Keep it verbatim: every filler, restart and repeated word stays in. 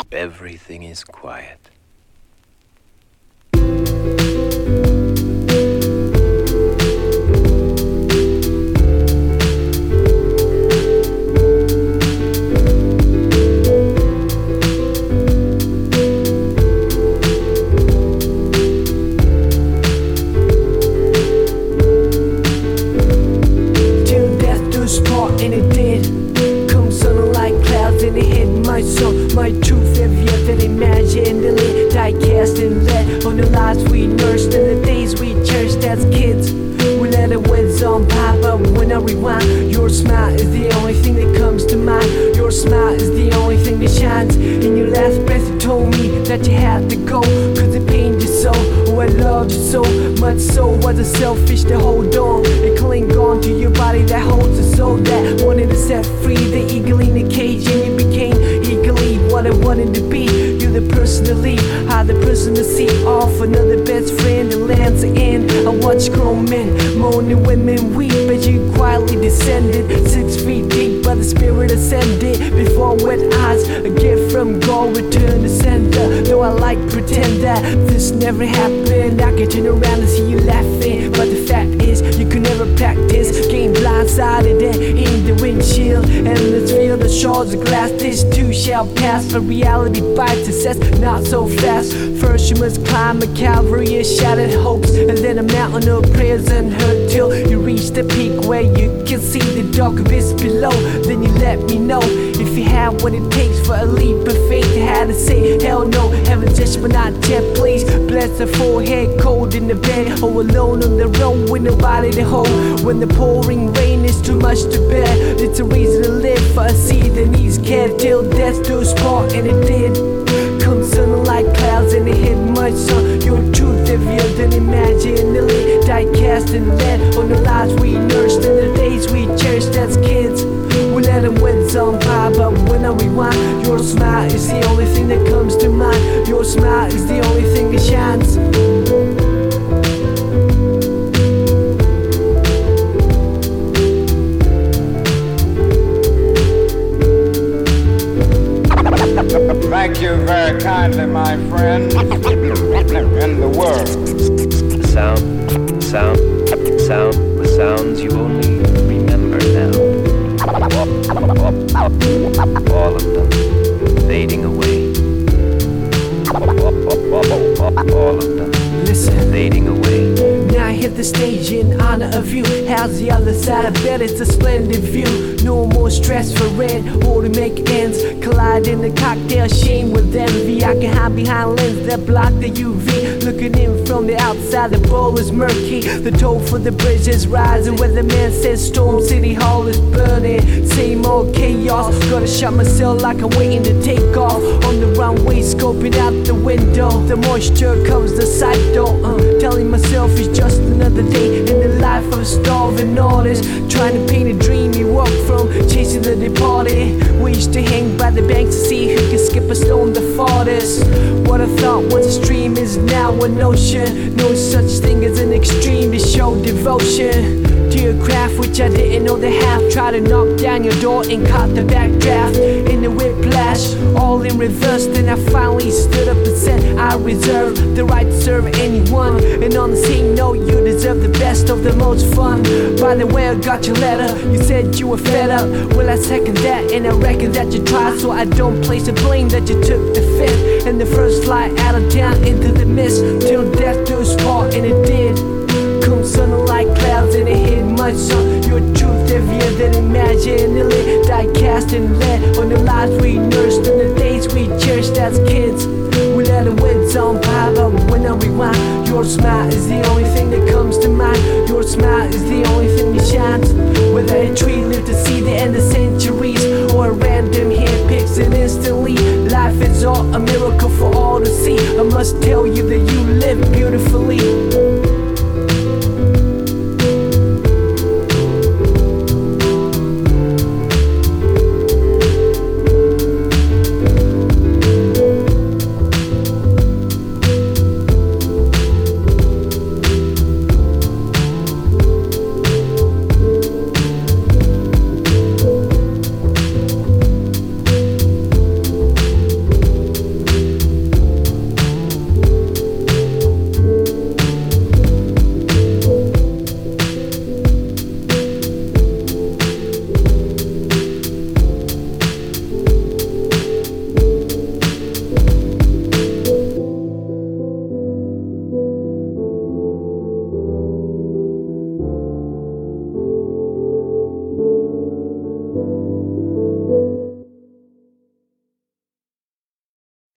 Everything is quiet. My truth heavier than imagined, the lid die cast and let on the lives we nursed and the days we cherished as kids. We let the winds on by, but when I rewind, your smile is the only thing that comes to mind. Your smile is the only thing that shines. In your last breath you told me that you had to go, cause it pained you so. Oh, I loved you so much, so was it selfish to hold on and cling on to your body that holds a soul that wanted to set free the eagle in the cage, and you became eagerly what I wanted to be. You're the person to leave, I'm the person to see off. Another best friend that lands in. I watch grown men moaning, women weep as you quietly descended six feet deep, but the spirit ascended before wet eyes. A gift from God returned to sender. Though I like pretend that this never happened, I can turn around and see you laughing, but the fact is you could never practice. Game blindsided and in the windshield, and let's feel the shards of glass. This too shall pass, but reality bites us not so fast. First you must climb a Calvary of shattered hopes, and then a mountain of prayers unheard, till you reach the peak where you can see the dark abyss below. Then you let me know if you have what it takes for a leap of faith. You had to say hell no, heaven just but not yet, please. Bless the forehead, cold in the bed, or alone on the road with nobody to hold. When the pouring rain is too much to bear, it's a reason to live for a seed that needs care till death do us part, and it did. Come sun like clouds and it hit my sun. Your truth heavier than imagined, the lid die cast and let on the lives we nursed and the days we cherished as kids. We let them winds on by, but when I rewind, your smile is the only thing that comes to mind. Your smile is the only thing that shines. Thank you very kindly, my friend. In the world. Sound, sound, sound, the sounds you only remember now. All of them fading away. All of them listen, fading away. Now I hit the stage in honor of you. How's the other side? I bet it's a splendid view. No more stress for rent or to make ends. Collide in the cocktail sheen with envy. I can hide behind lenses that block the U V. Looking in from the outside, the bowl is murky. The toll for the bridge is rising. Where the man says Storm City Hall is burning. Same old chaos. Gotta shut myself like I'm waiting to take off. On the runway, scoping out the window. The moisture covers the sight though. Uh, telling myself it's just another day in the life of a starving artist. Trying to paint a dream you walk from, chasing the departed. We used to hang by the banks to see who can skip a stone the farthest. What I thought was a stream is now an ocean. No such thing as an extreme to show devotion to your craft, which I didn't know they have. Try to knock down your door and caught the backdraft. In the whiplash, all in reverse. Then I finally stood up and said I reserve the right to serve anyone. And on the same note, you deserve the best of the most fun. By the way, I got your letter. You said you were fed up. Well, I second that, and I reckon that you tried, so I don't place the blame that you took the fifth and the first flight out of town into the mist till death do us part, and it did. Come sun like clouds and it hit my sun. Your truth heavier than imagined, the lid die cast and let on the lives we nursed and the days we cherished as kids. We let the winds on by, but when I rewind, your smile is the only thing that comes to mind. Your smile is the only thing that shines. Whether a tree lived to see the end of centuries, or a random hand picks it instantly, life is all a miracle for all to see. I must tell you that you live beautifully.